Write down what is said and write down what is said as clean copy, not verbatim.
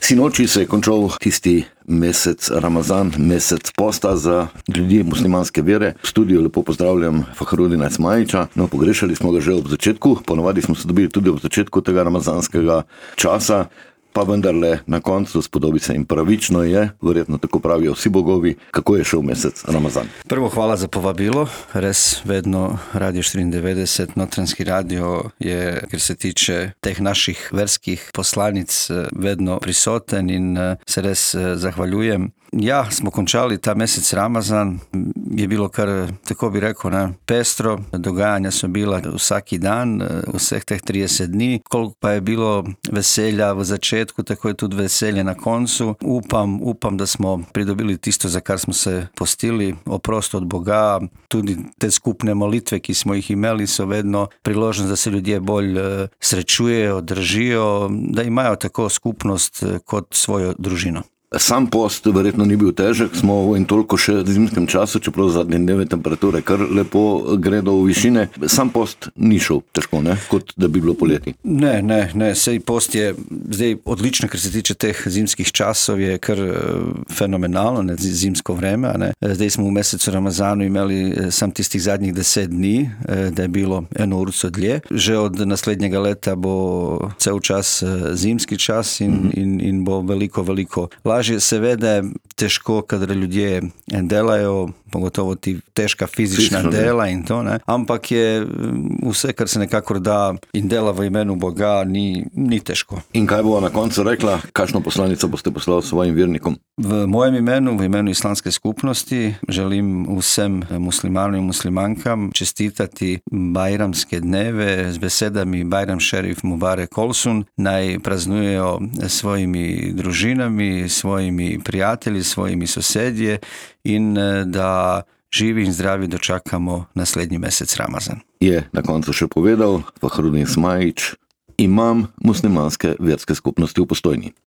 Sinoči se je končal tisti mesec Ramazan, mesec posta za ljudi muslimanske vere. V studiu lepo pozdravljam Fahrudina Ismajića. No, pogrešali smo ga že ob začetku, ponovadi smo se dobili tudi ob začetku tega ramazanskega časa, pa vendarle na koncu spodobi se in pravično je, verjetno tako pravijo vsi bogovi. Kako je šel mesec Ramazan? Prvo, hvala za povabilo. Res vedno Radio 94, Notranjski radio je, ker se tiče teh naših verskih poslanic, vedno prisoten in se res zahvaljujem. Ja, smo končali ta mesec Ramazan, je bilo kar, tako bi rekel, pestro, dogajanja so bila vsaki dan, vseh teh 30 dni, koliko pa je bilo veselja v začetku, tako je tudi veselje na koncu. Upam, da smo pridobili tisto, za kar smo se postili, oprost od Boga, tudi te skupne molitve, ki smo jih imeli, so vedno priložnost, da se ljudje bolj srečujejo, držijo, da imajo tako skupnost kot svojo družino. Sam post verjetno ni bil težek, smo v in toliko še v zimskem času, čeprav zadnje dneve temperature kar lepo gredo v višine. Sam post ni šel težko, ne? Kot da bi bilo poleti. Ne, sej post je zdaj odlično, ker se tiče teh zimskih časov, je kar fenomenalno, zimsko vreme, ne? Zdaj smo v mesecu Ramazanu imeli sam tistih zadnjih 10 dni, da je bilo eno urco dlje. Že od naslednjega leta bo cel čas zimski čas in bo veliko lažje. Seveda težko, kadar ljudje delajo, pogotovo ti težka fizična dela in to, ne? Ampak je vse, kar se nekako da in dela v imenu Boga, ni težko. In kaj bo na koncu rekla, kakšno poslanico boste poslali svojim vernikom? V mojem imenu, v imenu islamske skupnosti, želim vsem muslimanom in muslimankam čestitati bajramske dneve z besedami Bajram Šerif Mubarek Olsun, naj praznujejo svojimi družinami, svojimi prijatelji, svojimi sosedje in da živi in zdravi dočakamo naslednji mesec Ramazan. Je na koncu še povedal Fahrudin Ismajić, imam muslimanske verske skupnosti v Postojni.